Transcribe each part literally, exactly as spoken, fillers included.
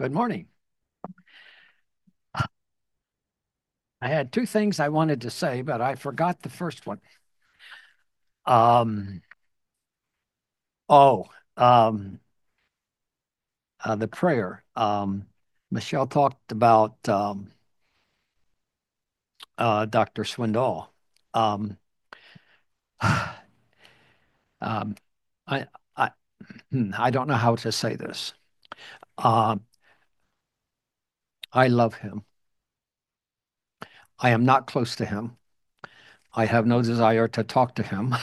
Good morning. I had two things I wanted to say, but I forgot the first one. Um, oh, um, uh, the prayer. Um, Michelle talked about um, uh, doctor Swindoll. Um, um, I, I, hmm, I don't know how to say this. Um, I love him. I am not close to him. I have no desire to talk to him,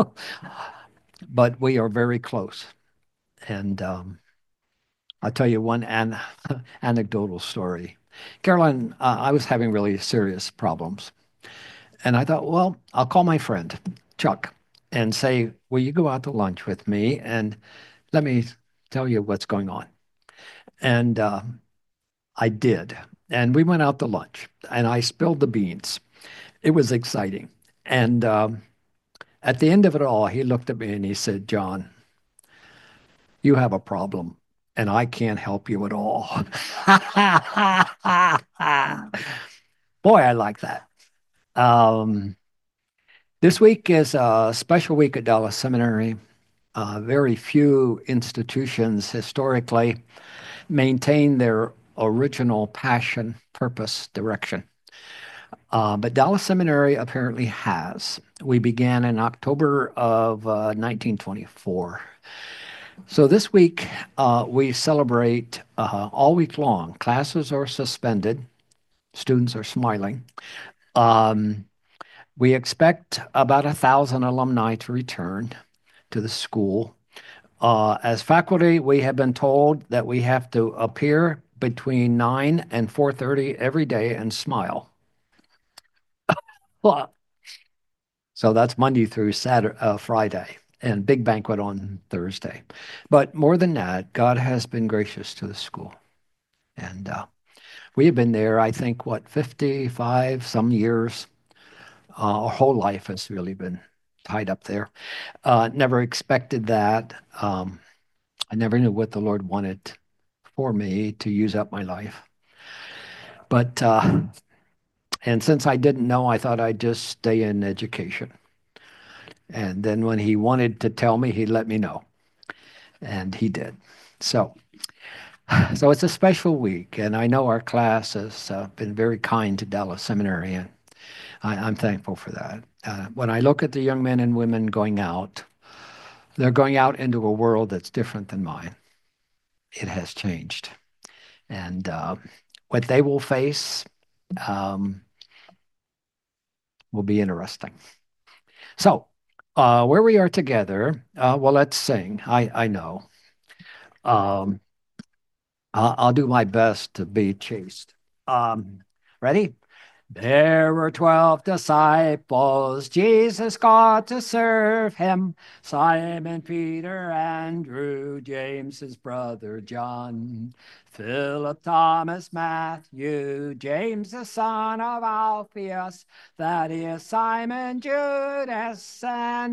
but we are very close. And um, I'll tell you one an anecdotal story. Caroline, uh, I was having really serious problems. And I thought, well, I'll call my friend, Chuck, and say, will you go out to lunch with me and let me tell you what's going on? And uh, I did. And we went out to lunch and I spilled the beans. It was exciting. And um, at the end of it all, he looked at me and he said, John, you have a problem and I can't help you at all. Boy, I like that. Um, this week is a special week at Dallas Seminary. Uh, very few institutions historically maintain their original passion, purpose, direction. Uh, but Dallas Seminary apparently has. We began in October of uh, nineteen twenty-four. So this week, uh, we celebrate uh, all week long. Classes are suspended, students are smiling. Um, we expect about a thousand alumni to return to the school. Uh, as faculty, we have been told that we have to appear between nine and four thirty every day and smile. Well, so that's Monday through Saturday, uh, Friday, and big banquet on Thursday. But more than that, God has been gracious to the school. And uh, we have been there, I think, what, fifty-five some years. Uh, our whole life has really been tied up there. Uh, never expected that. Um, I never knew what the Lord wanted for me to use up my life. But, uh, and since I didn't know, I thought I'd just stay in education. And then when he wanted to tell me, he let me know. And he did. So, so it's a special week. And I know our class has uh, been very kind to Dallas Seminary. And I, I'm thankful for that. Uh, when I look at the young men and women going out, they're going out into a world that's different than mine. It has changed. And uh, what they will face um, will be interesting. So, uh, where we are together, uh, well, let's sing. I, I know. Um, I'll, I'll do my best to be chaste. Um, ready? There were twelve disciples Jesus got to serve him. Simon, Peter, Andrew, James, his brother John, Philip, Thomas, Matthew, James, the son of Alphaeus, Thaddeus, Simon, Judas, and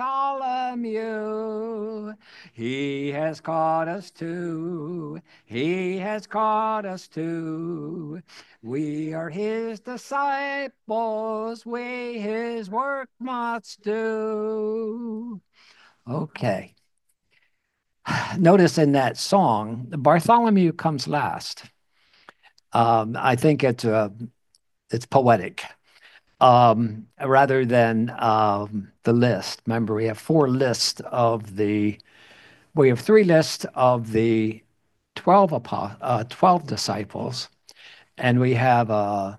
Bartholomew. He has caught us too. He has caught us too. We are his disciples, we his work must do. Okay. Notice in that song, Bartholomew comes last. Um, I think it's uh, it's poetic um, rather than um, the list. Remember, we have four lists of the, we have three lists of the twelve, uh, twelve disciples, and we have uh,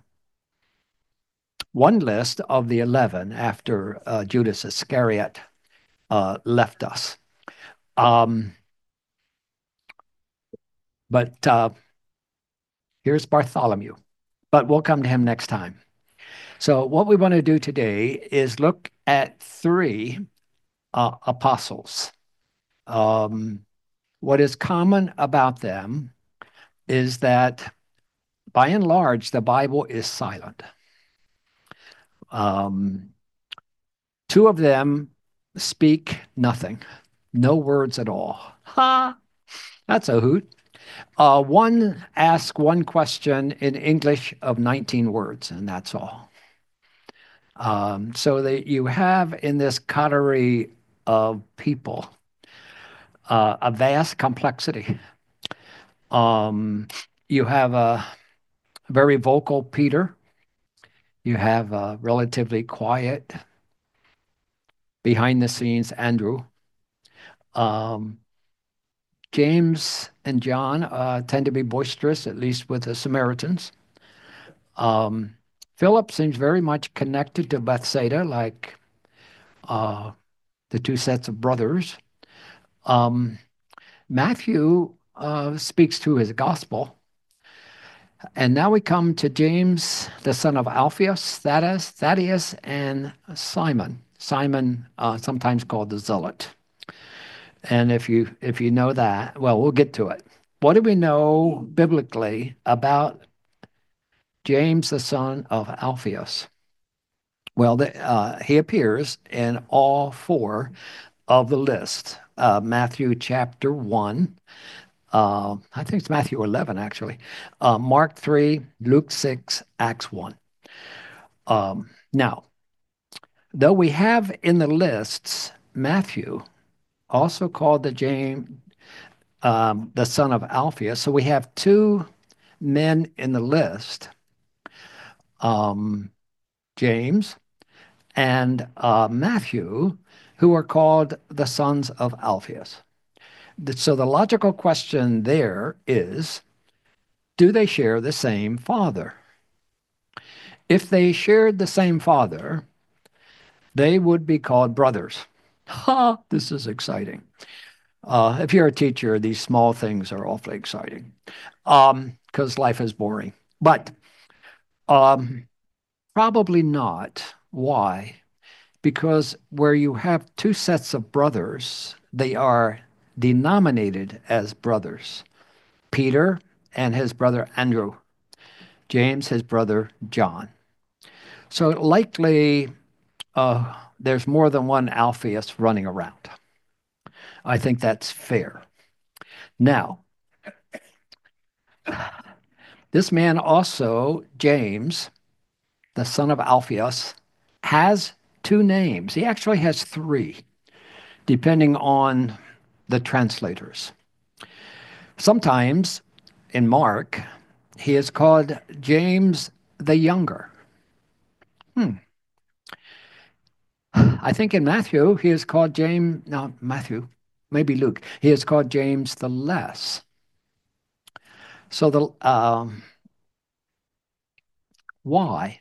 one list of the eleven after uh, Judas Iscariot uh, left us. Um, but uh, here's Bartholomew, but we'll come to him next time. So, what we want to do today is look at three uh, apostles. Um, what is common about them is that by and large, the Bible is silent. Um, two of them speak nothing, no words at all. Ha! That's a hoot. Uh, one asks one question in English of nineteen words, and that's all. Um, so that you have in this coterie of people uh, a vast complexity. Um, you have a very vocal Peter. You have a relatively quiet, behind the scenes Andrew. Um, James and John uh, tend to be boisterous, at least with the Samaritans. Um, Philip seems very much connected to Bethsaida, like uh, the two sets of brothers. Um, Matthew uh, speaks to his gospel. And now we come to James, the son of Alphaeus, Thaddeus, Thaddeus and Simon. Simon, uh, sometimes called the Zealot. And if you if you know that, well, we'll get to it. What do we know biblically about James, the son of Alphaeus? Well, the, uh, he appears in all four of the list. Uh, Matthew chapter one, uh, I think it's Matthew eleven actually, uh, Mark three, Luke six, Acts one. Um, now, though we have in the lists Matthew, also called the James, um, the son of Alphaeus, so we have two men in the list, um, James and uh, Matthew, who are called the sons of Alphaeus. So the logical question there is, do they share the same father? If they shared the same father, they would be called brothers. Ha, this is exciting. Uh, if you're a teacher, these small things are awfully exciting because um, life is boring. But um, probably not. Why? Because where you have two sets of brothers, they are denominated as brothers. Peter and his brother Andrew, James, his brother John. So likely uh, there's more than one Alphaeus running around. I think that's fair. Now, this man also, James, the son of Alphaeus, has two names. He actually has three, depending on the translators. Sometimes in Mark, he is called James the Younger. Hmm. I think in Matthew, he is called James, no, Matthew, maybe Luke, he is called James the Less. So the um, why?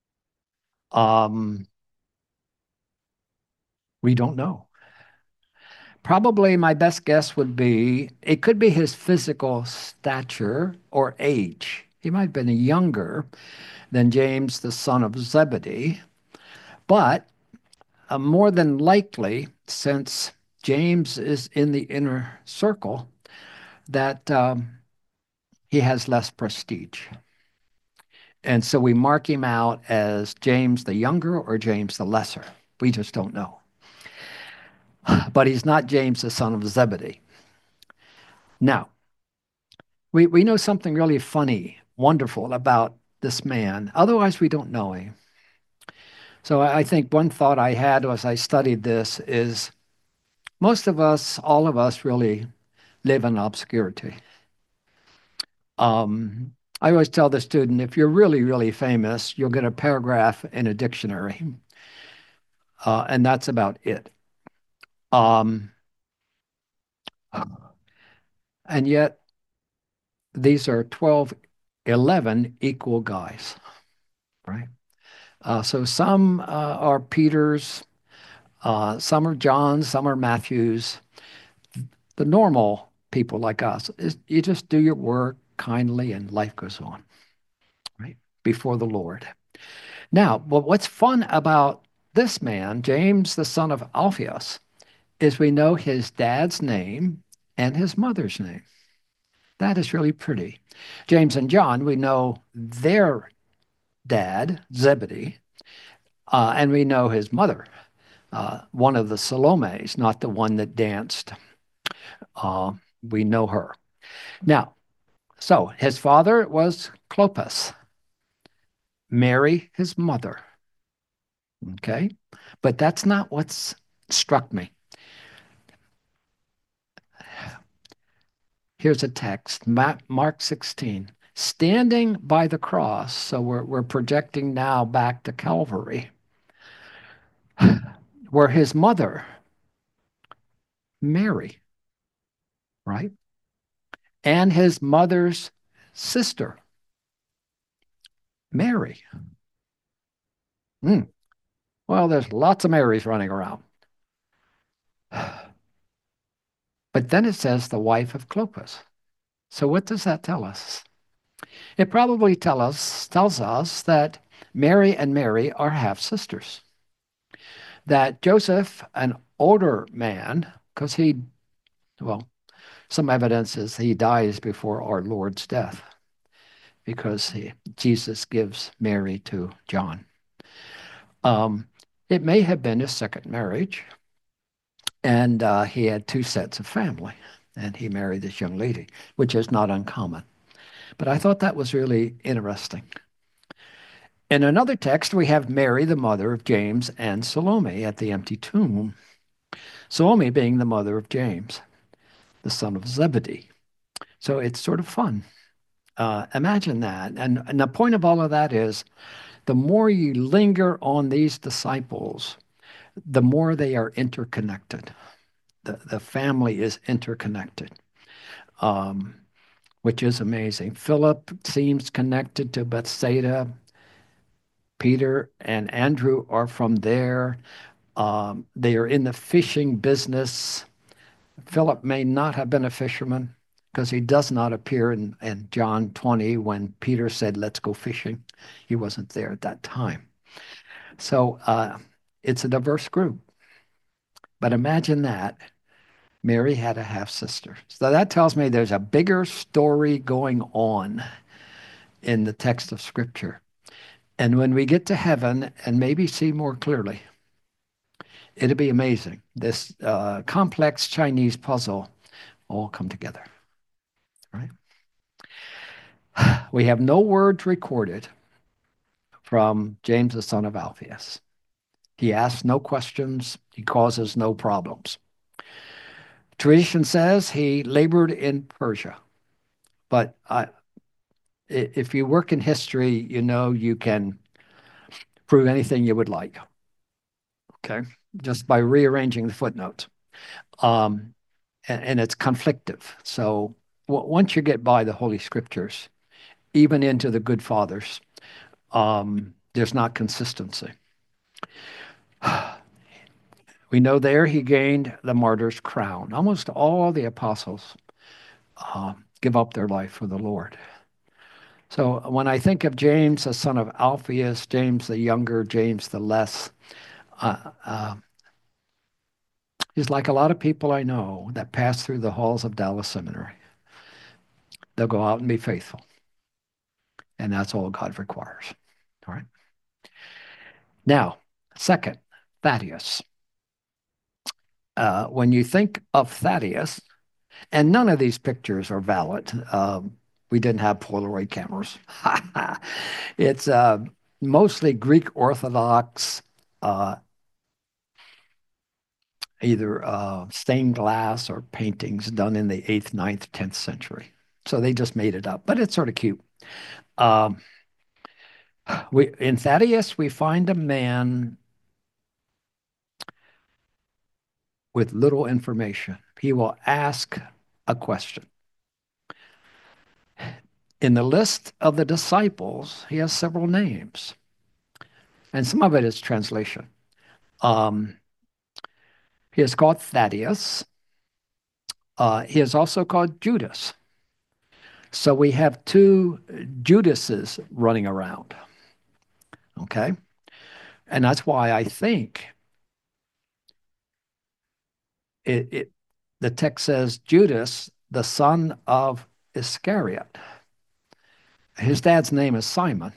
Um, we don't know. Probably my best guess would be it could be his physical stature or age. He might have been younger than James, the son of Zebedee, but uh, more than likely, since James is in the inner circle, that um, he has less prestige. And so we mark him out as James the Younger or James the Lesser. We just don't know. But he's not James the son of Zebedee. Now, we, we know something really funny, wonderful about this man. Otherwise, we don't know him. So I, I think one thought I had as I studied this is most of us, all of us, really live in obscurity. Um, I always tell the student, if you're really, really famous, you'll get a paragraph in a dictionary, uh, and that's about it. Um, and yet, these are twelve, eleven equal guys, right? Uh, so some uh, are Peter's, uh, some are John's, some are Matthew's. The normal people like us, is you just do your work kindly and life goes on, right? Before the Lord. Now, well, what's fun about this man, James, the son of Alphaeus, is we know his dad's name and his mother's name. That is really pretty. James and John, we know their dad, Zebedee, uh, and we know his mother, uh, one of the Salomes, not the one that danced. Uh, we know her. Now, so his father was Clopas, Mary, his mother. Okay. But that's not what's struck me. Here's a text, Mark sixteen. Standing by the cross, so we're, we're projecting now back to Calvary, were his mother, Mary, right? And his mother's sister, Mary. Hmm. Well, there's lots of Marys running around. But then it says the wife of Clopas. So what does that tell us? It probably tell us, tells us that Mary and Mary are half sisters. That Joseph, an older man, because he, well, some evidence is he dies before our Lord's death because he, Jesus gives Mary to John. Um, it may have been his second marriage, and uh, he had two sets of family, and he married this young lady, which is not uncommon. But I thought that was really interesting. In another text, we have Mary, the mother of James and Salome, at the empty tomb. Salome being the mother of James, the son of Zebedee. So it's sort of fun. Uh, imagine that. And, and the point of all of that is the more you linger on these disciples, the more they are interconnected. The, the family is interconnected, um, which is amazing. Philip seems connected to Bethsaida. Peter and Andrew are from there. Um, they are in the fishing business. Philip may not have been a fisherman because he does not appear in, in John twenty when Peter said, let's go fishing. He wasn't there at that time. So uh, it's a diverse group. But imagine that. Mary had a half sister. So that tells me there's a bigger story going on in the text of Scripture. And when we get to heaven and maybe see more clearly, it'll be amazing. This uh, complex Chinese puzzle all come together, right? We have no words recorded from James, the son of Alphaeus. He asks no questions. He causes no problems. Tradition says he labored in Persia. But I, if you work in history, you know you can prove anything you would like, okay? Just by rearranging the footnotes. Um, and, and it's conflictive. So w- once you get by the Holy Scriptures, even into the good fathers, um, there's not consistency. We know there he gained the martyr's crown. Almost all the apostles uh, give up their life for the Lord. So when I think of James, the son of Alphaeus, James the younger, James the less, uh, uh, he's like a lot of people I know that pass through the halls of Dallas Seminary. They'll go out and be faithful. And that's all God requires. All right. Now, second, Thaddeus. Uh, when you think of Thaddeus, and none of these pictures are valid. Um, we didn't have Polaroid cameras. It's uh, mostly Greek Orthodox, uh, either uh, stained glass or paintings done in the eighth, ninth, tenth century. So they just made it up, but it's sort of cute. Um, we, in Thaddeus, we find a man with little information. He will ask a question. In the list of the disciples, he has several names, and some of it is translation. Um, he is called Thaddeus. Uh, he is also called Judas. So we have two Judases running around. Okay. And that's why I think it, it the text says Judas, the son of Iscariot. His dad's name is Simon.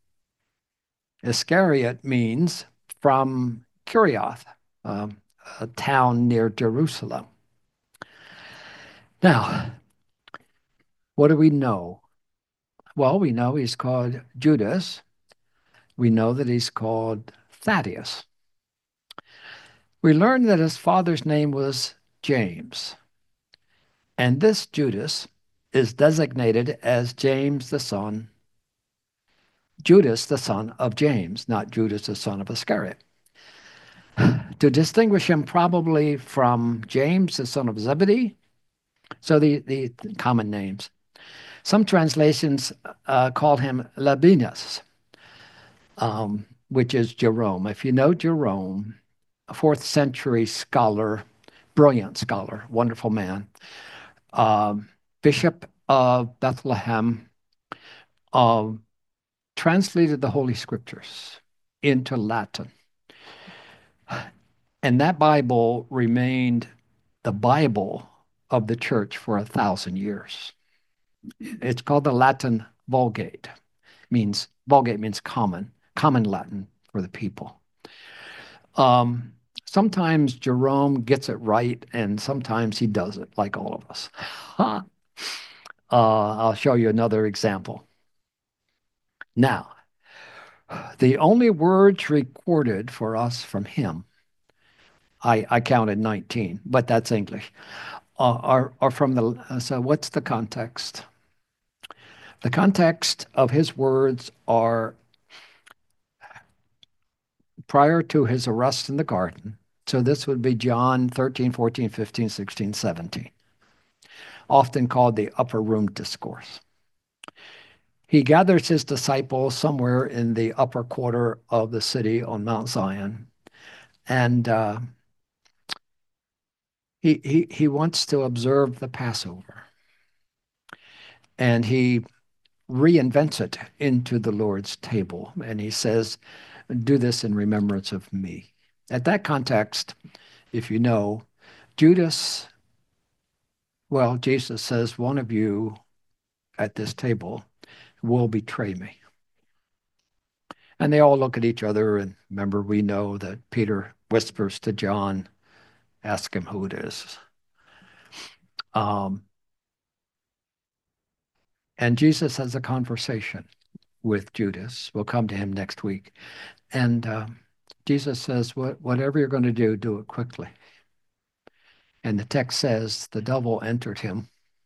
Iscariot means from Kirioth, um, a town near Jerusalem. Now, What do we know? Well, we know he's called Judas. We know that he's called Thaddeus. We learn that his father's name was James. And this Judas is designated as James the son, Judas the son of James, not Judas the son of Iscariot. To distinguish him probably from James the son of Zebedee, so the, the common names. Some translations uh, call him Labinas, um, which is Jerome. If you know Jerome, a fourth century scholar, brilliant scholar, wonderful man, um, Bishop of Bethlehem, uh, translated the Holy Scriptures into Latin. And that Bible remained the Bible of the church for a thousand years. It's called the Latin Vulgate. Means Vulgate means common, common Latin for the people. Um, sometimes Jerome gets it right, and sometimes he doesn't, like all of us. uh, I'll show you another example. Now, the only words recorded for us from him, I, I counted nineteen, but that's English, uh, are, are from the, uh, so what's the context? The context of his words are prior to his arrest in the garden. So this would be John thirteen, fourteen, fifteen, sixteen, seventeen, often called the upper room discourse. He gathers his disciples somewhere in the upper quarter of the city on Mount Zion, and uh, he, he, he wants to observe the Passover. And he reinvents it into the Lord's table, and he says, do this in remembrance of me. At that context, if you know, Judas, well, Jesus says, one of you at this table will betray me. And they all look at each other, and remember, we know that Peter whispers to John, ask him who it is. Um, and Jesus has a conversation with Judas. We'll come to him next week. And uh, Jesus says, what, whatever you're going to do, do it quickly. And the text says the devil entered him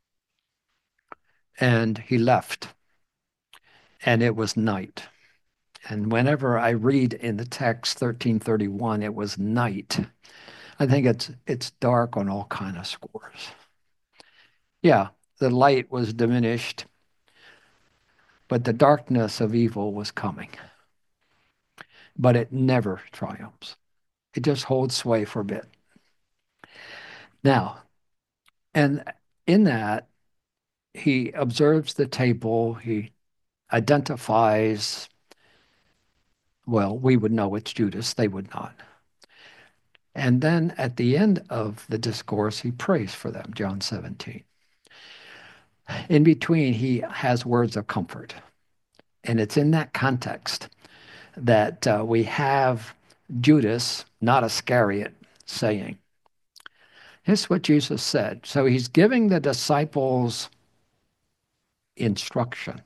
and he left. And it was night. And whenever I read in the text thirteen thirty-one, it was night, I think it's it's dark on all kind of scores. Yeah, the light was diminished, but the darkness of evil was coming. But it never triumphs. It just holds sway for a bit. Now, and in that, he observes the table, he identifies, well, we would know it's Judas, they would not. And then at the end of the discourse, he prays for them, John seventeen. In between, he has words of comfort. And it's in that context that uh, we have Judas, not Iscariot, saying, here's what Jesus said. So he's giving the disciples instruction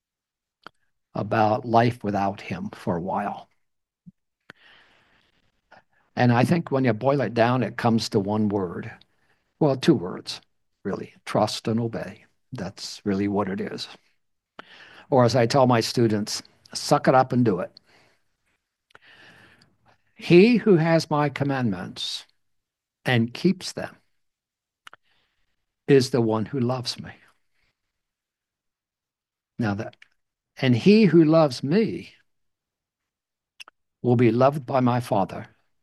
about life without him for a while. And I think when you boil it down, it comes to one word. Well, two words, really, trust and obey. That's really what it is. Or as I tell my students, suck it up and do it. He who has my commandments and keeps them is the one who loves me. Now that, and he who loves me will be loved by my Father.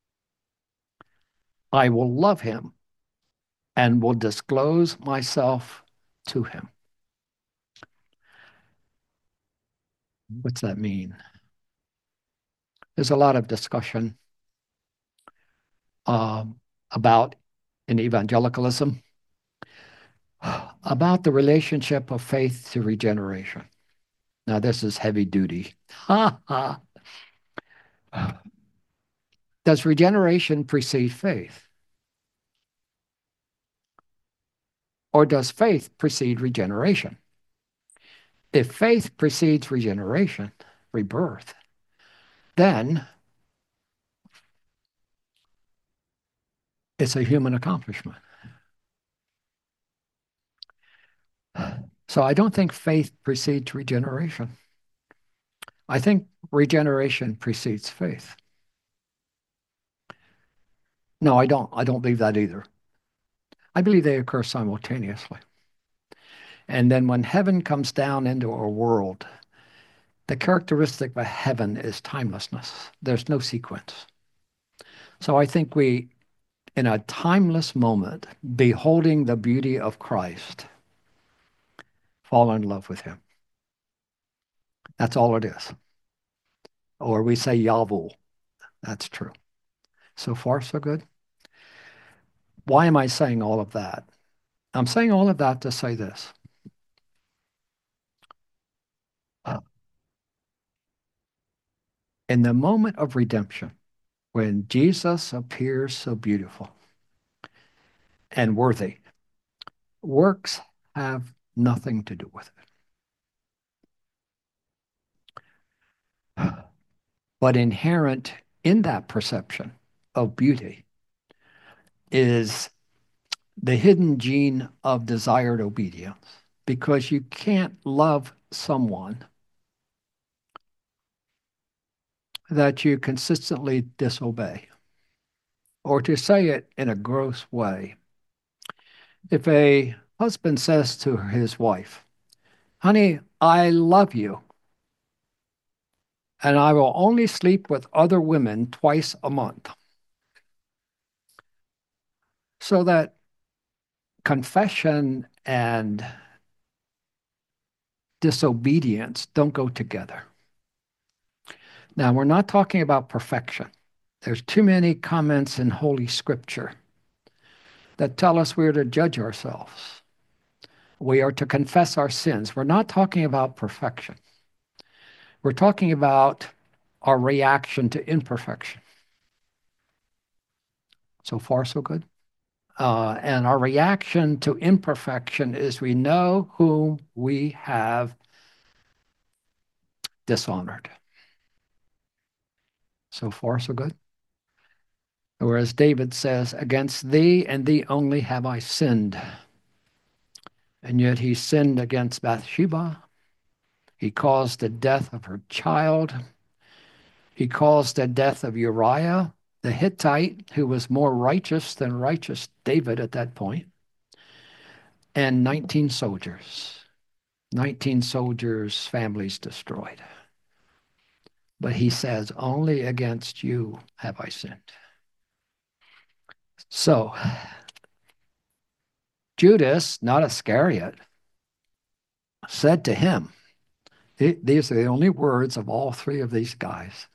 I will love him and will disclose myself to him. What's that mean? There's a lot of discussion um, about in evangelicalism about the relationship of faith to regeneration. Now, this is heavy duty. Does regeneration precede faith? Or does faith precede regeneration? If faith precedes regeneration, rebirth, then it's a human accomplishment. So I don't think faith precedes regeneration. I think regeneration precedes faith. No, I don't. I don't believe that either. I believe they occur simultaneously. And then when heaven comes down into our world, the characteristic of heaven is timelessness. There's no sequence. So I think we, in a timeless moment, beholding the beauty of Christ, fall in love with him. That's all it is. Or we say Yahweh. That's true. So far, so good. Why am I saying all of that? I'm saying all of that to say this. Uh, in the moment of redemption, when Jesus appears so beautiful and worthy, works have nothing to do with it. But inherent in that perception of beauty is the hidden gene of desired obedience, because you can't love someone that you consistently disobey. Or to say it in a gross way, if a husband says to his wife, honey, I love you, and I will only sleep with other women twice a month, so that confession and disobedience don't go together. Now, we're not talking about perfection. There's too many comments in Holy Scripture that tell us we're to judge ourselves. We are to confess our sins. We're not talking about perfection. We're talking about our reaction to imperfection. So far, so good. Uh, and our reaction to imperfection is we know whom we have dishonored. So far, so good. Whereas David says, against thee and thee only have I sinned. And yet he sinned against Bathsheba. He caused the death of her child. He caused the death of Uriah, the Hittite, who was more righteous than righteous David at that point, and nineteen soldiers. nineteen soldiers' families destroyed. But he says, only against you have I sinned. So, Judas, not Iscariot, said to him, these are the only words of all three of these guys.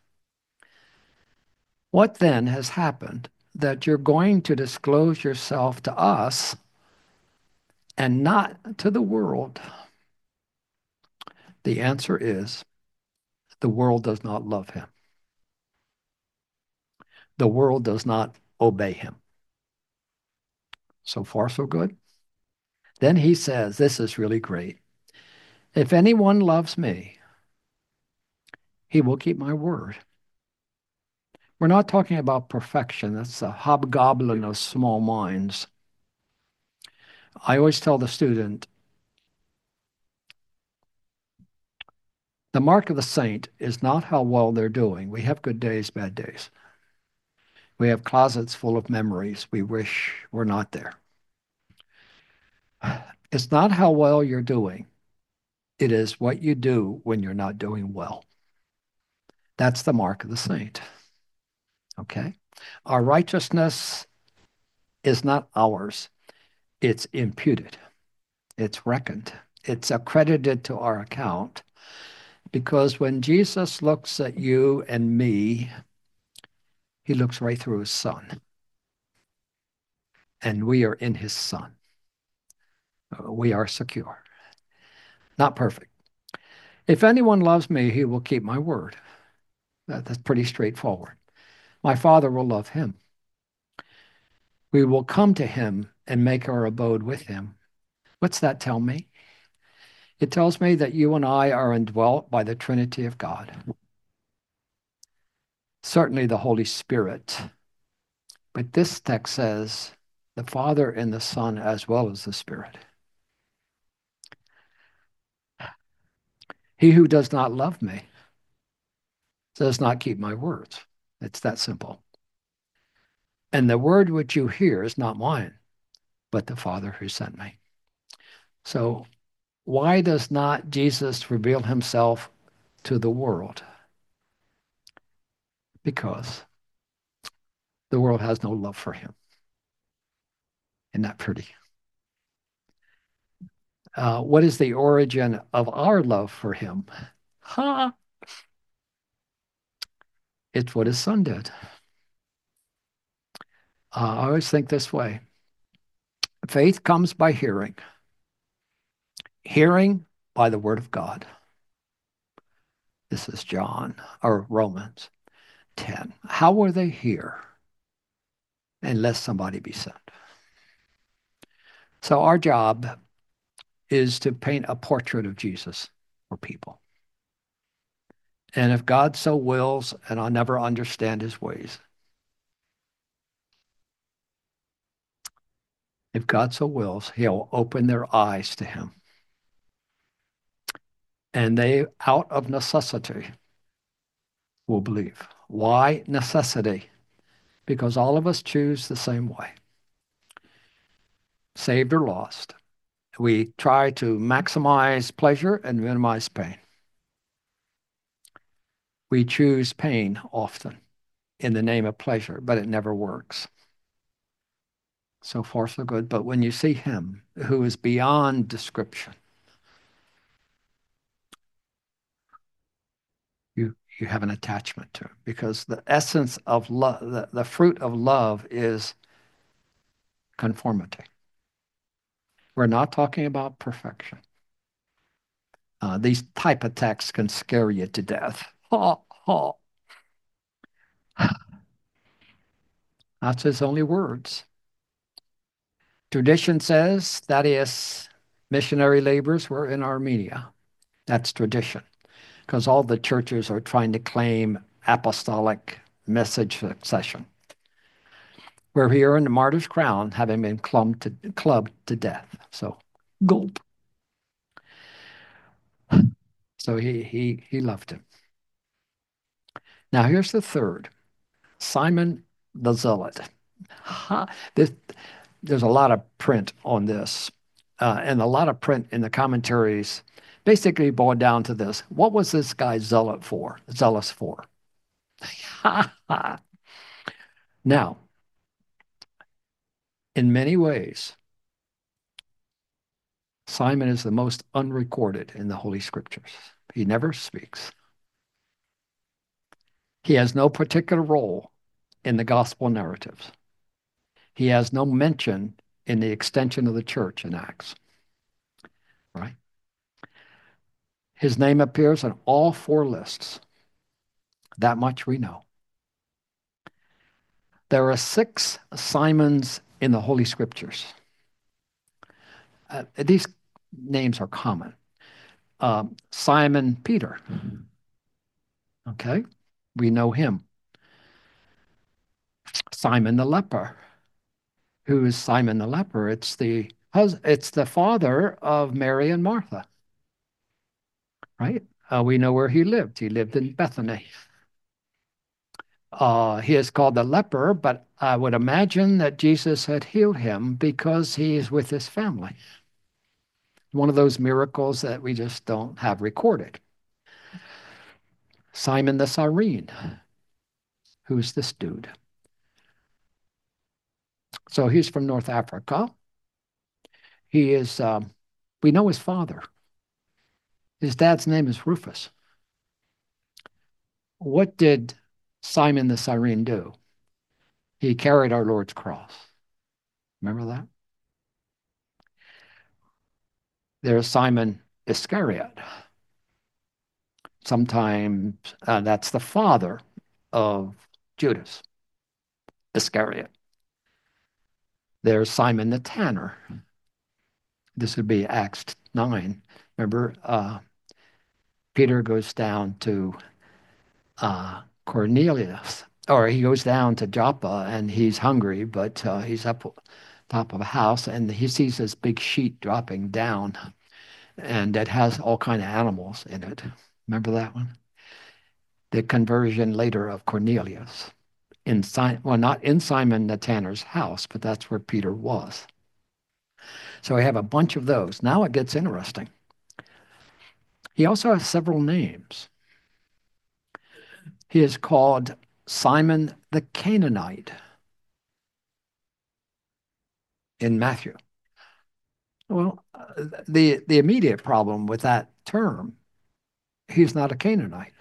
What then has happened that you're going to disclose yourself to us and not to the world? The answer is the world does not love him. The world does not obey him. So far, so good. Then he says, this is really great. If anyone loves me, he will keep my word. We're not talking about perfection. That's a hobgoblin of small minds. I always tell the student, the mark of the saint is not how well they're doing. We have good days, bad days. We have closets full of memories we wish were not there. It's not how well you're doing. It is what you do when you're not doing well. That's the mark of the saint. Okay? Our righteousness is not ours. It's imputed. It's reckoned. It's accredited to our account. Because when Jesus looks at you and me, he looks right through his son. And we are in his son. We are secure. Not perfect. If anyone loves me, he will keep my word. That, that's pretty straightforward. My Father will love him. We will come to him and make our abode with him. What's that tell me? It tells me that you and I are indwelt by the Trinity of God. Certainly the Holy Spirit. But this text says the Father and the Son as well as the Spirit. He who does not love me does not keep my words. It's that simple. And the word which you hear is not mine, but the Father who sent me. So why does not Jesus reveal himself to the world? Because the world has no love for him. Isn't that pretty? Uh, what is the origin of our love for him? Ha! It's what his son did. Uh, I always think this way. Faith comes by hearing. Hearing by the word of God. This is John or Romans ten. How will they hear unless somebody be sent? So our job is to paint a portrait of Jesus for people. And if God so wills, and I'll never understand his ways, if God so wills, he'll open their eyes to him. And they, out of necessity, will believe. Why necessity? Because all of us choose the same way. Saved or lost. We try to maximize pleasure and minimize pain. We choose pain often in the name of pleasure, but it never works. So far, so good. But when you see him, who is beyond description, you you have an attachment to him, because the essence of love, the, the fruit of love is conformity. We're not talking about perfection. Uh, these type of texts can scare you to death. Ha, ha. That's his only words. Tradition says that is missionary labors were in Armenia. That's tradition, because all the churches are trying to claim apostolic message succession. We're here in the martyr's crown, having been clubbed to, clubbed to death. So, gulp. So he he he loved him. Now here's the third, Simon the Zealot. Ha, this, there's a lot of print on this, uh, and a lot of print in the commentaries. Basically, boiled down to this: what was this guy zealot for? Zealous for? Now, in many ways, Simon is the most unrecorded in the Holy Scriptures. He never speaks. He has no particular role in the gospel narratives. He has no mention in the extension of the church in Acts. Right? His name appears on all four lists. That much we know. There are six Simons in the Holy Scriptures. Uh, these names are common. Um, Simon Peter. Okay, we know him. Simon the leper. Who is Simon the leper? It's the it's the father of Mary and Martha. Right? Uh, we know where he lived. He lived in Bethany. Uh, he is called the leper, but I would imagine that Jesus had healed him because he is with his family. One of those miracles that we just don't have recorded. Simon the Cyrene. Who's this dude? So he's from North Africa. He is, um, we know his father. His dad's name is Rufus. What did Simon the Cyrene do? He carried our Lord's cross. Remember that? There's Simon Iscariot. Sometimes uh, that's the father of Judas Iscariot. There's Simon the tanner. This would be Acts nine, remember, uh, Peter goes down to uh, Cornelius, or he goes down to Joppa and he's hungry, but uh, he's up top of a house and he sees this big sheet dropping down and it has all kind of animals in it. Remember that one? The conversion later of Cornelius. In Simon, well, not in Simon the tanner's house, but that's where Peter was. So we have a bunch of those. Now it gets interesting. He also has several names. He is called Simon the Canaanite in Matthew. Well, uh, the, the immediate problem with that term, he's not a Canaanite.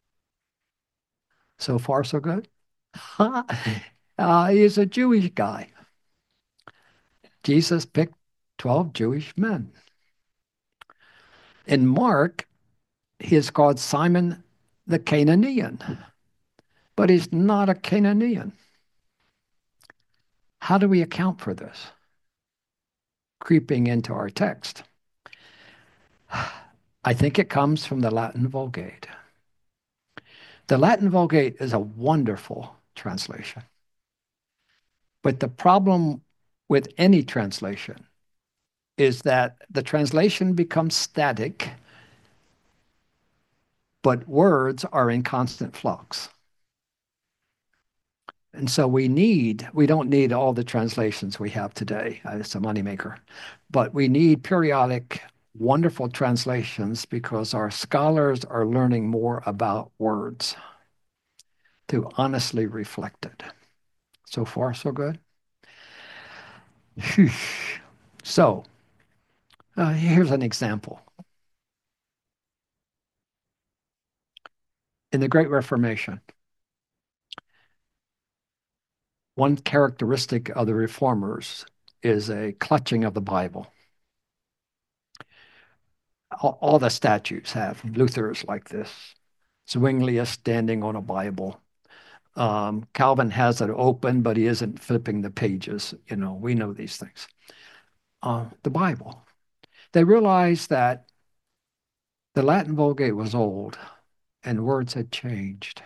So far, so good. uh, he's a Jewish guy. Jesus picked twelve Jewish men. In Mark, he is called Simon the Canaanean, but he's not a Canaanean. How do we account for this creeping into our text? I think it comes from the Latin Vulgate. The Latin Vulgate is a wonderful translation. But the problem with any translation is that the translation becomes static, but words are in constant flux. And so we need, we don't need all the translations we have today. Uh, It's a moneymaker. But we need periodic, wonderful translations because our scholars are learning more about words to honestly reflect it. So far, so good? So, uh, here's an example. In the Great Reformation, one characteristic of the reformers is a clutching of the Bible. All, all the statues have. Luther's like this. Zwinglius standing on a Bible. Um, Calvin has it open, but he isn't flipping the pages. You know, we know these things. Uh, the Bible. They realized that the Latin Vulgate was old and words had changed.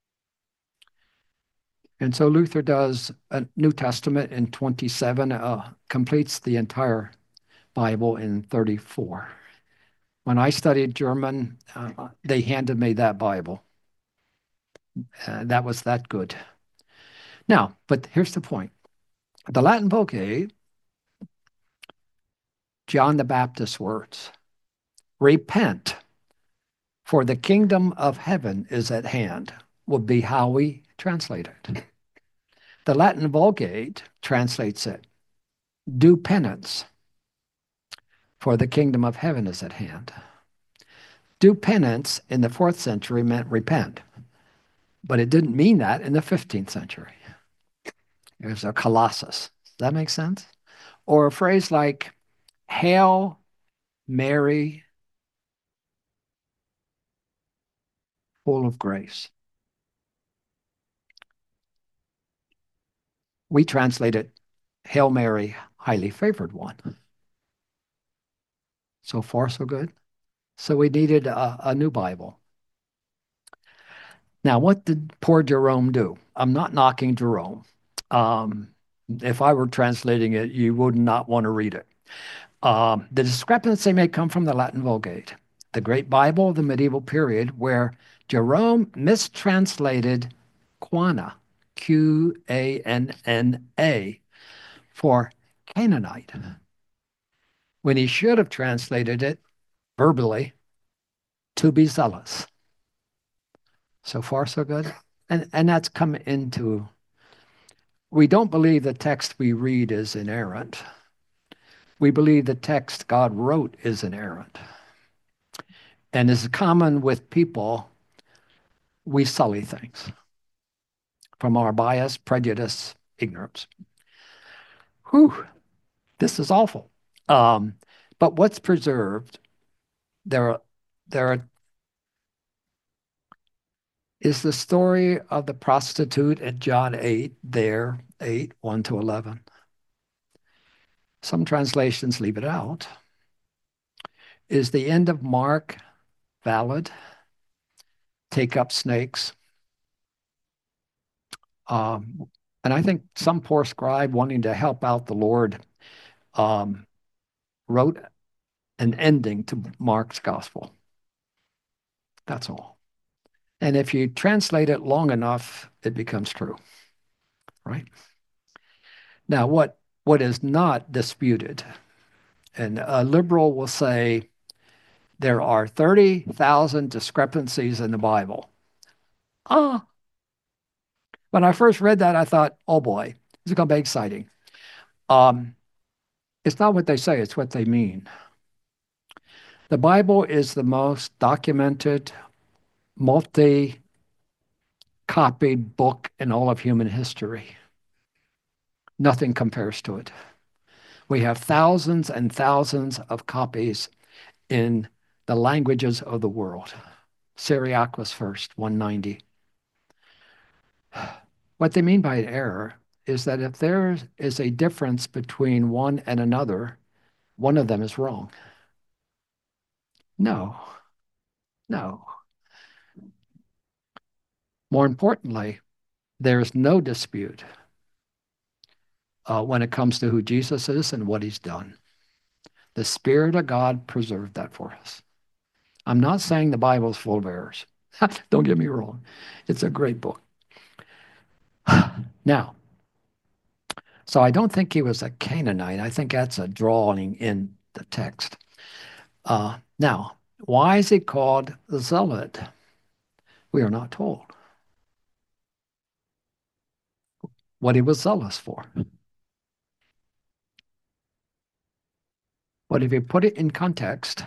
And so Luther does a New Testament in twenty-seven, uh, completes the entire Bible in thirty-four. When I studied German, uh, they handed me that Bible. Uh, that was that good. Now, but here's the point. The Latin Vulgate, John the Baptist's words, repent, for the kingdom of heaven is at hand, would be how we translate it. The Latin Vulgate translates it, do penance, for the kingdom of heaven is at hand. Do penance in the fourth century meant repent, but it didn't mean that in the fifteenth century. It was a colossus. Does that make sense? Or a phrase like, Hail Mary, full of grace. We translate it, Hail Mary, highly favored one. So far, so good. So we needed a, a new Bible. Now, what did poor Jerome do? I'm not knocking Jerome. Um, if I were translating it, you would not want to read it. Um, the discrepancy may come from the Latin Vulgate, the great Bible of the medieval period, where Jerome mistranslated Quana, Q A N N A, for Canaanite, when he should have translated it verbally, to be zealous. So far, so good. And, and that's come into, we don't believe the text we read is inerrant. We believe the text God wrote is inerrant. And as common with people, we sully things from our bias, prejudice, ignorance. Whew, this is awful. Um, but what's preserved, there are, there are, is the story of the prostitute in John eight, there, eight, one to eleven. Some translations leave it out. Is the end of Mark valid? Take up snakes. Um, and I think some poor scribe wanting to help out the Lord um, wrote an ending to Mark's gospel. That's all. And if you translate it long enough, it becomes true, right? Now, what what is not disputed, and a liberal will say there are thirty thousand discrepancies in the Bible. Ah, when I first read that, I thought, oh boy, this is going to be exciting. Um, it's not what they say, it's what they mean. The Bible is the most documented, multi copied book in all of human history. Nothing compares to it. We have thousands and thousands of copies in the languages of the world. Syriac was first, one ninety. What they mean by an error is that if there is a difference between one and another, one of them is wrong. No, no. More importantly, there's no dispute uh, when it comes to who Jesus is and what he's done. The Spirit of God preserved that for us. I'm not saying the Bible is full of errors. Don't get me wrong. It's a great book. Now, so I don't think he was a Canaanite. I think that's a drawing in the text. Uh, now, why is he called the zealot? We are not told what he was zealous for. But if you put it in context,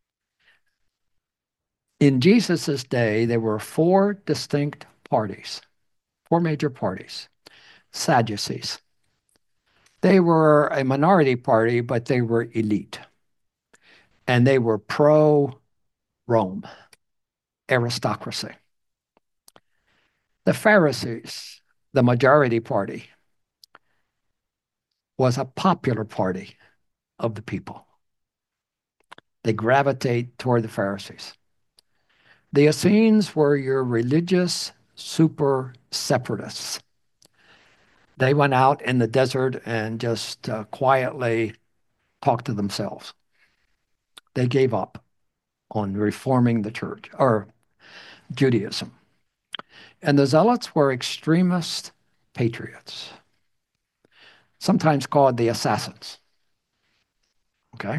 in Jesus' day, there were four distinct parties, four major parties. Sadducees. They were a minority party, but they were elite. And they were pro Rome, aristocracy. The Pharisees, the majority party, was a popular party of the people. They gravitate toward the Pharisees. The Essenes were your religious super separatists. They went out in the desert and just uh, quietly talked to themselves. They gave up on reforming the church or Judaism. And the Zealots were extremist patriots, sometimes called the assassins. Okay?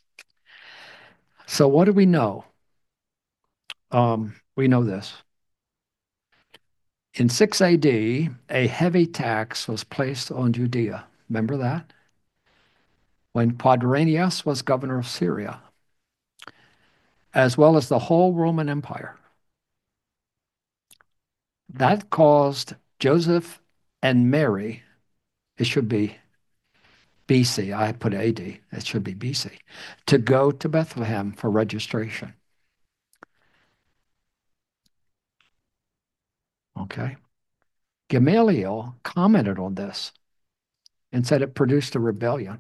So, what do we know? Um, we know this. In six A D, a heavy tax was placed on Judea. Remember that? When Quadranius was governor of Syria, as well as the whole Roman Empire. That caused Joseph and Mary, it should be B C, I put A D, it should be B C, to go to Bethlehem for registration. Okay. Gamaliel commented on this and said it produced a rebellion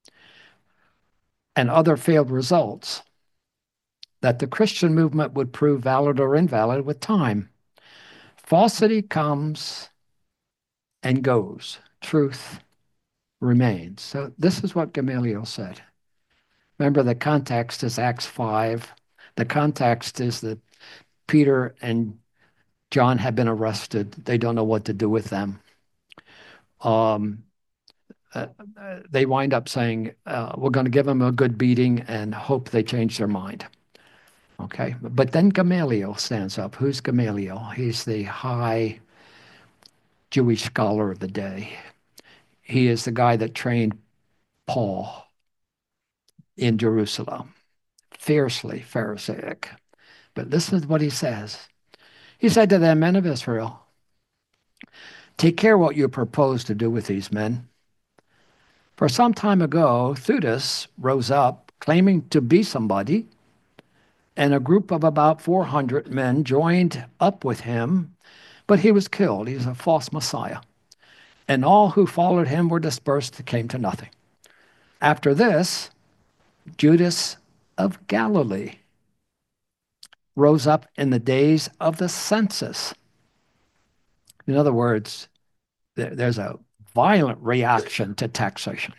and other failed results, that the Christian movement would prove valid or invalid with time. Falsity comes and goes. Truth remains. So this is what Gamaliel said. Remember, the context is Acts five. The context is that Peter and John have been arrested. They don't know what to do with them. Um, uh, they wind up saying, uh, we're going to give them a good beating and hope they change their mind. Okay. But then Gamaliel stands up. Who's Gamaliel? He's the high Jewish scholar of the day. He is the guy that trained Paul in Jerusalem. Fiercely Pharisaic. But listen to what he says. He said to them, men of Israel, take care what you propose to do with these men. For some time ago, Theudas rose up, claiming to be somebody, and a group of about four hundred men joined up with him, but he was killed. He's a false Messiah. And all who followed him were dispersed and came to nothing. After this, Judas of Galilee rose up in the days of the census. In other words, there, there's a violent reaction to taxation.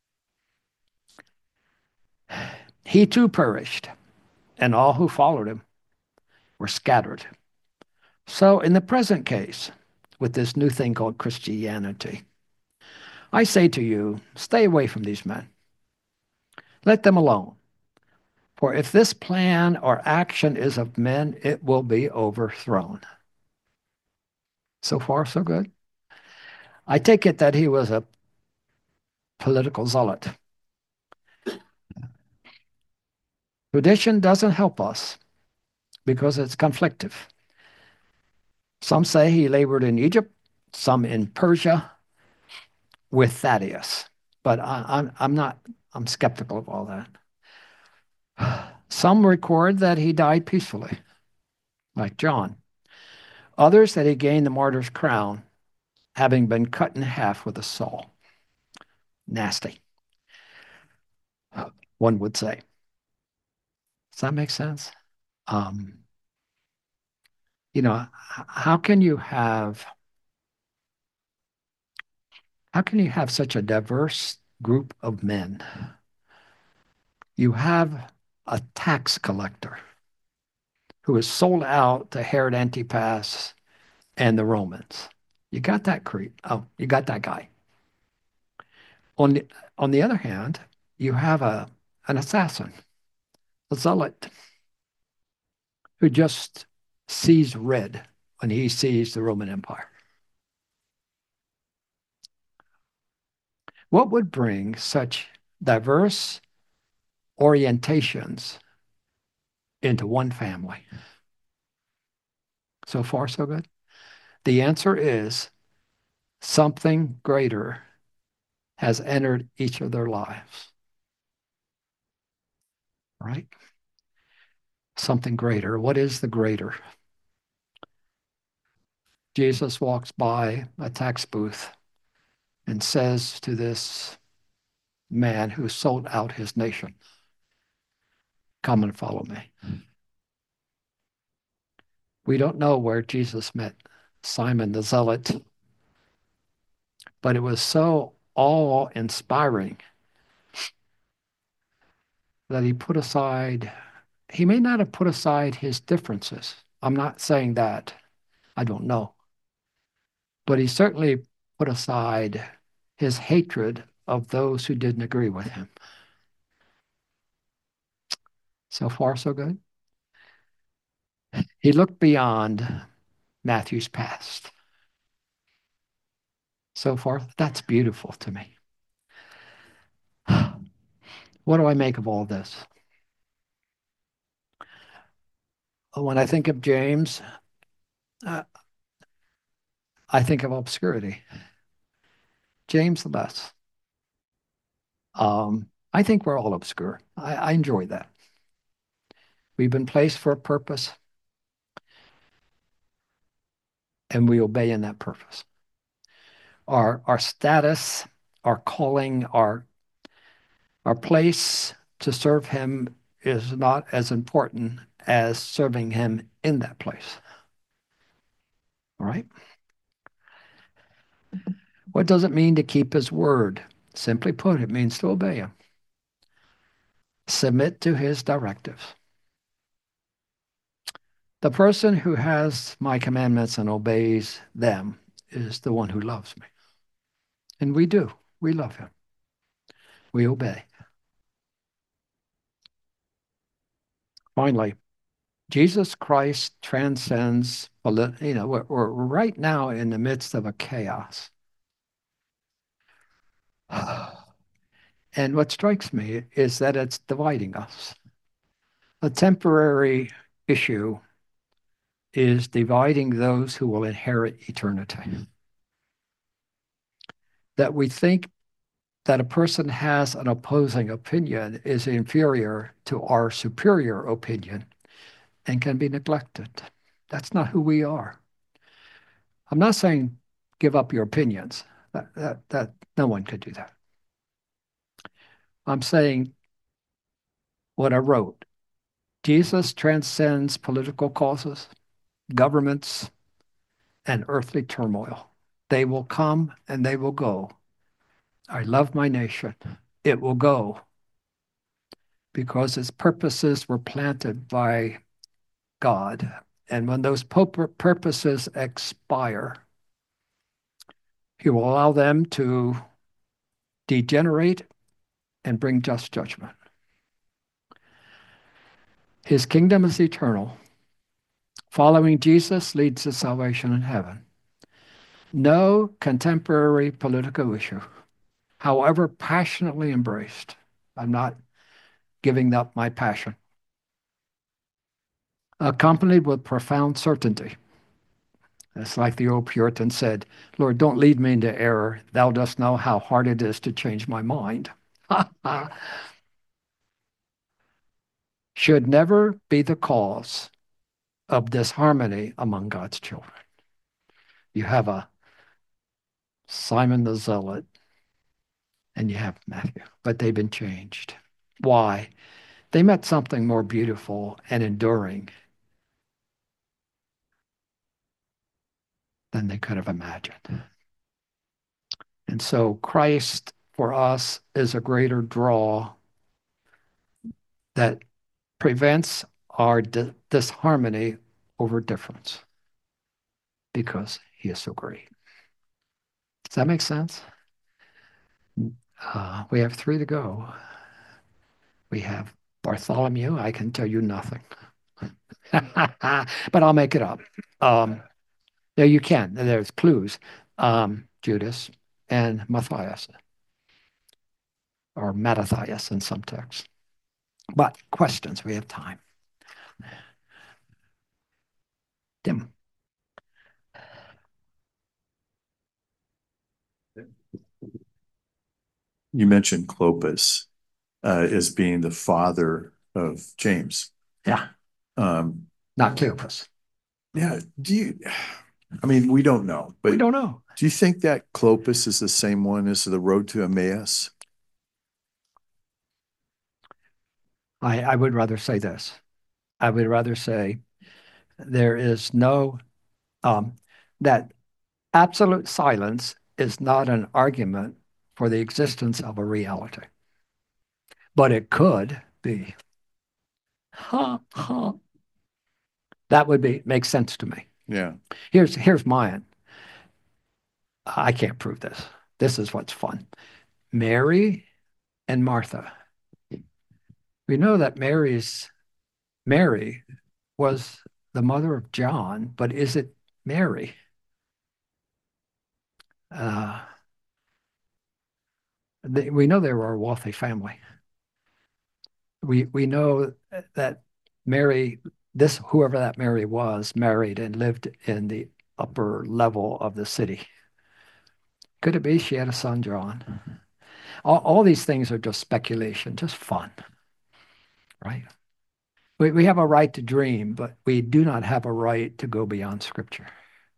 He too perished, and all who followed him were scattered. So, in the present case, with this new thing called Christianity, I say to you, stay away from these men. Let them alone. For if this plan or action is of men, it will be overthrown. So far, so good. I take it that he was a political zealot. Tradition doesn't help us because it's conflictive. Some say he labored in Egypt, some in Persia with Thaddeus. But I, I'm, I'm not, I'm skeptical of all that. Some record that he died peacefully, like John. Others that he gained the martyr's crown, having been cut in half with a saw. Nasty, one would say. Does that make sense? Um, you know, how can you have how can you have such a diverse group of men? You have a tax collector who is sold out to Herod Antipas and the Romans. You got that creep. Oh, you got that guy. On the, on the other hand, you have a an assassin, a zealot, who just sees red when he sees the Roman Empire. What would bring such diverse orientations into one family? So far, so good. The answer is something greater has entered each of their lives, right? Something greater. What is the greater? Jesus walks by a tax booth and says to this man who sold out his nation, come and follow me. We don't know where Jesus met Simon the Zealot, but it was so awe-inspiring that he put aside, he may not have put aside his differences. I'm not saying that. I don't know. But he certainly put aside his hatred of those who didn't agree with him. So far, so good. He looked beyond Matthew's past. So far, that's beautiful to me. What do I make of all this? When I think of James, uh, I think of obscurity. James less. Um, I think we're all obscure. I, I enjoy that. We've been placed for a purpose, and we obey in that purpose. Our, our status, our calling, our, our place to serve him is not as important as serving him in that place. All right? What does it mean to keep his word? Simply put, it means to obey him. Submit to his directives. The person who has my commandments and obeys them is the one who loves me. And we do. We love him. We obey. Finally, Jesus Christ transcends, you know, we're, we're right now in the midst of a chaos. And what strikes me is that it's dividing us. A temporary issue is dividing those who will inherit eternity. That we think that a person has an opposing opinion is inferior to our superior opinion and can be neglected. That's not who we are. I'm not saying give up your opinions. That, that, that no one could do that. I'm saying what I wrote. Jesus transcends political causes, governments, and earthly turmoil. They will come and they will go. I love my nation. It will go because its purposes were planted by God. And when those purposes expire, He will allow them to degenerate and bring just judgment. His kingdom is eternal. Following Jesus leads to salvation in heaven. No contemporary political issue, however passionately embraced, I'm not giving up my passion, accompanied with profound certainty. It's like the old Puritan said, Lord, don't lead me into error. Thou dost know how hard it is to change my mind. Should never be the cause of disharmony among God's children. You have a Simon the Zealot and you have Matthew, but they've been changed. Why? They met something more beautiful and enduring than they could have imagined. And so Christ for us is a greater draw that prevents our di- disharmony over difference because he is so great. Does that make sense? Uh, we have three to go. We have Bartholomew. I can tell you nothing, but I'll make it up. Um, there you can. There's clues. Um, Judas and Matthias, or Mattathias in some texts. But questions, we have time. Tim. You mentioned Clopas uh, as being the father of James. Yeah. Um, Not Cleopas. Yeah. Do you, I mean, we don't know, but we don't know. Do you think that Clopas is the same one as the road to Emmaus? I, I would rather say this. I would rather say there is no, um, that absolute silence is not an argument for the existence of a reality. But it could be. Ha, ha. That would be make sense to me. Yeah. Here's here's mine. I can't prove this. This is what's fun. Mary and Martha. We know that Mary's Mary was the mother of John, but is it Mary? Uh, they, we know they were a wealthy family. We we know that Mary, this whoever that Mary was, married and lived in the upper level of the city. Could it be she had a son, John? All, all these things are just speculation, just fun, right? We, we have a right to dream, but we do not have a right to go beyond Scripture.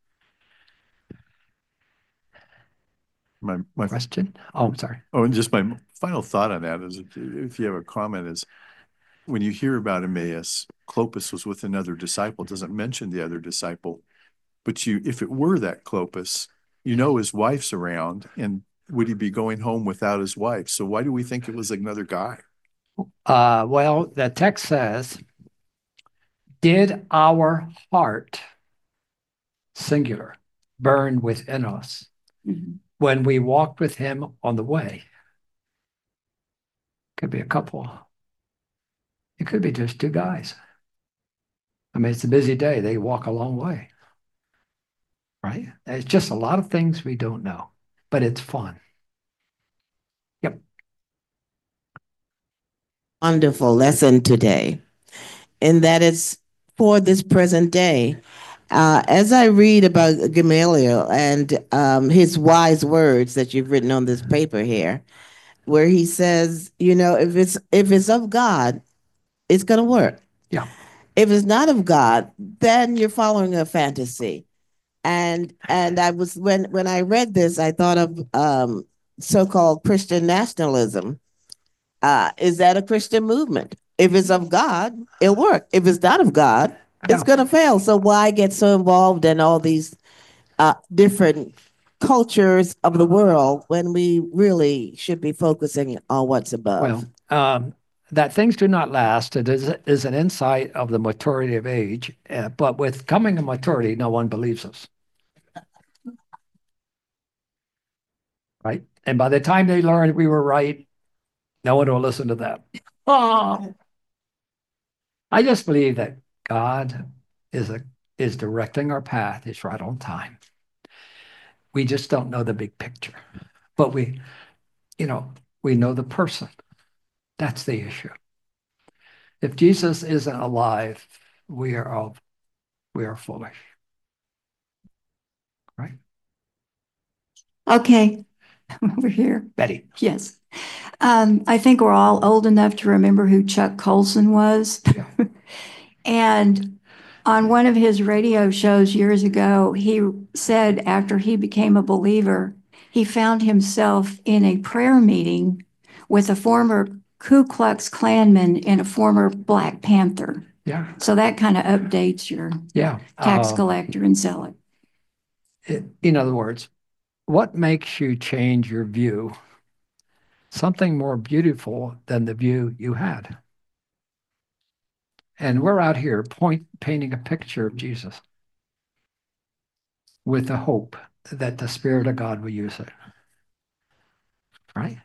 My, my question? Oh, I'm sorry. Oh, and just my final thought on that is, if, if you have a comment, is when you hear about Emmaus, Clopas was with another disciple. It doesn't mention the other disciple, but you, if it were that Clopas, you know his wife's around, and would he be going home without his wife? So why do we think it was another guy? Uh, well, the text says, did our heart, singular, burn within us mm-hmm. when we walked with him on the way? Could be a couple. It could be just two guys. I mean, it's a busy day. They walk a long way, right? It's just a lot of things we don't know, but it's fun. Yep. Wonderful lesson today, and that is for this present day. Uh, as I read about Gamaliel and um, his wise words that you've written on this paper here, where he says, you know, if it's if it's of God, it's going to work. Yeah. If it's not of God, then you're following a fantasy. And and I was when when I read this, I thought of um, so-called Christian nationalism. Uh, is that a Christian movement? If it's of God, it'll work. If it's not of God, it's Yeah. going to fail. So why get so involved in all these uh, different cultures of the world when we really should be focusing on what's above? Well, um, that things do not last. It is, is an insight of the maturity of age, uh, but with coming to maturity, no one believes us. Right? And by the time they learn we were right, no one will listen to them. Oh, I just believe that God is a is directing our path. He's right on time. We just don't know the big picture, but we, you know, we know the person. That's the issue. If Jesus isn't alive, we are all we are foolish, right? Okay, over here. Betty. Yes. Um, I think we're all old enough to remember who Chuck Colson was. Yeah. And on one of his radio shows years ago, he said after he became a believer, he found himself in a prayer meeting with a former Ku Klux Klanman and a former Black Panther. Yeah. So that kind of updates your Yeah. tax Uh, collector and zealot. it, in other words, what makes you change your view? Something more beautiful than the view you had. And we're out here point painting a picture of Jesus with the hope that the Spirit of God will use it. Right?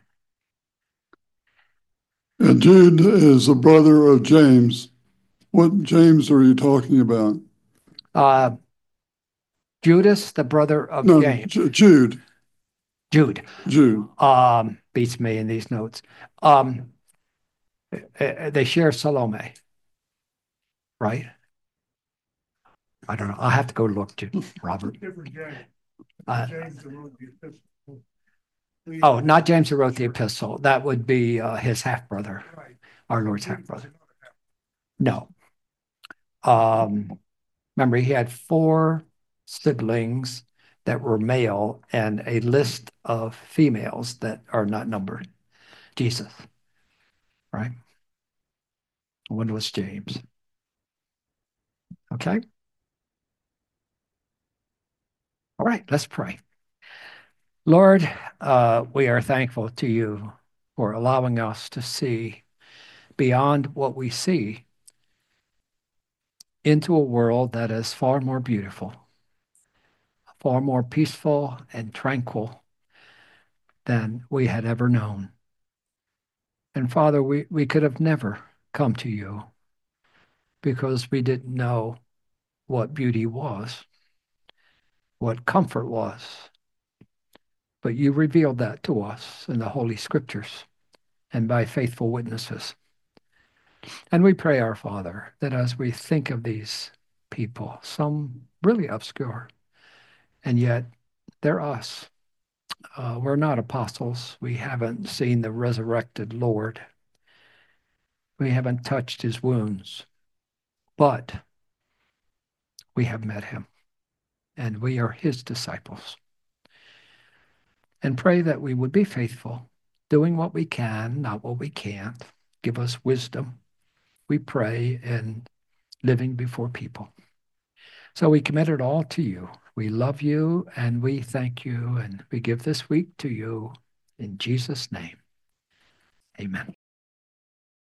And Jude is a brother of James. What James are you talking about? Uh, Judas, the brother of No, James. J- Jude. Jude. Jude. Um, beats me in these notes. Um, uh, they share Salome, right? I don't know. I'll have to go look to Robert. Uh, oh, not James who wrote the epistle. That would be uh, his half brother, our Lord's half brother. No. Um, remember, he had four siblings that were male and a list of females that are not numbered. Jesus, right? One was James. Okay. All right, let's pray. Lord, uh, we are thankful to you for allowing us to see beyond what we see into a world that is far more beautiful, far more peaceful and tranquil than we had ever known. And Father, we, we could have never come to you because we didn't know what beauty was, what comfort was. But you revealed that to us in the Holy Scriptures and by faithful witnesses. And we pray, our Father, that as we think of these people, some really obscure, and yet they're us. Uh, we're not apostles. We haven't seen the resurrected Lord. We haven't touched his wounds, but we have met him, and we are his disciples. And pray that we would be faithful, doing what we can, not what we can't. Give us wisdom, we pray, in living before people. So we commit it all to you. We love you and we thank you, and we give this week to you in Jesus' name. Amen.